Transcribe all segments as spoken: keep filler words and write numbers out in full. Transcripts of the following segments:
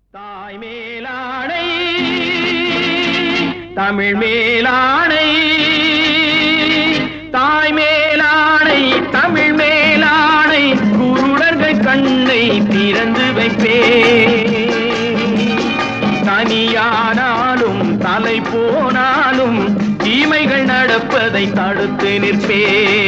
தாய் மேலாடை தமிழ் மேலாடை தாய் மேலாடை தமிழ் மேலாடை குருடர்கள் கண்ணை திறந்து வைப்பே தனியானாலும் தலை போனாலும் தீமைகள் நடப்பதை தடுத்து நிற்பே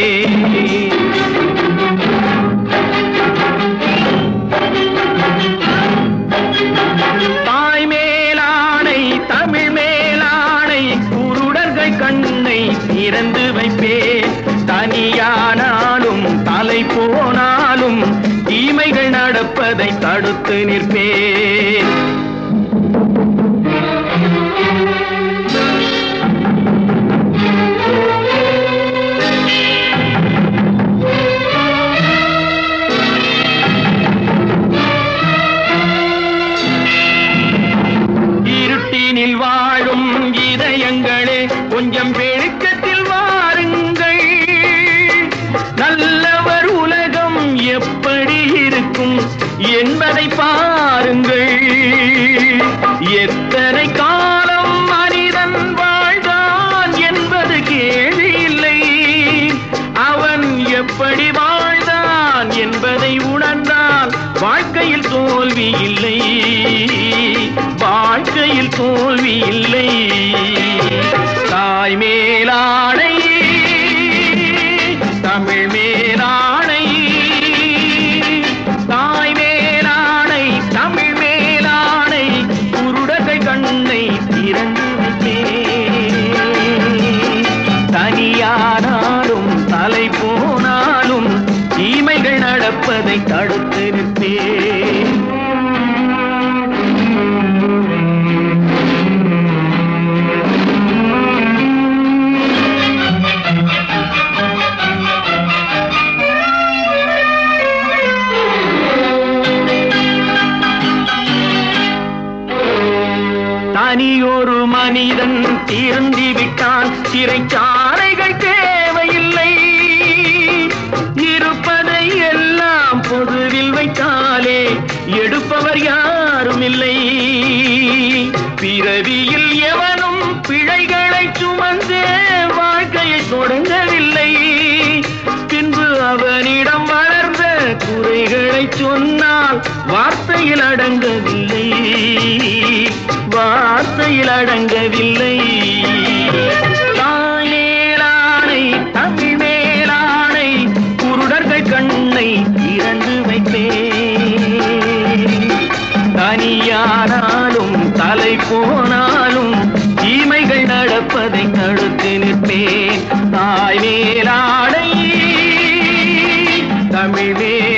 தாய் மேலாடை தமிழ் மேலாடை குருடர்கள் கண்ணை திறந்து வைப்பே தனியானாலும் தலை போனாலும் தீமைகள் நடப்பதை தடுத்து நிற்பே வாழும் இதயங்களே கொஞ்சம் வெளிச்சத்தில் வாருங்கள் நல்லவர் உலகம் எப்படி இருக்கும் என்பதை பாருங்கள் எத்தனை காலம் மனிதன் வாழ்ந்தான் என்பது கேள்வி இல்லை அவன் எப்படி வாழ்ந்தான் என்பதை உணர்ந்தால் வாழ்க்கையில் தோல்வி இல்லை வாழ்க்கையில் தோல்வி இல்லை தாய் மேலாடை தமிழ் மேலாடை தாய் மேலாடை தமிழ் மேலாடை குருடர்கள் கண்ணை திறந்து வைத்தே தனியானாலும் தலை போனாலும் தீமைகள் நடப்பதை தடுத்து நிற்பே தனியொரு மனிதன் திருந்திவிட்டான் சிறைச்சாலைகள் தேவையில்லை இருப்பதை எல்லாம் பொதுவில் வைத்தாலே எடுப்பவர் யாரும் இல்லை பிறவியில் எவனும் பிழைகளை சுமந்தே வாழ்க்கையை தொடங்கவில்லை பின்பு அவனிடம் வளர்ந்த குறைகளை சொன்னால் வார்த்தையில் அடங்கவில்லை வார்த்தையில் அடங்கவில்லை தாய் மேலாடை தமிழ் மேலாடை குருடர்கள் கண்ணை திறந்து வைப்பே தனியானாலும் தலை போனாலும் தீமைகள் நடப்பதை தடுத்து நிற்பேன் தாய் மேலாடை தமிழ்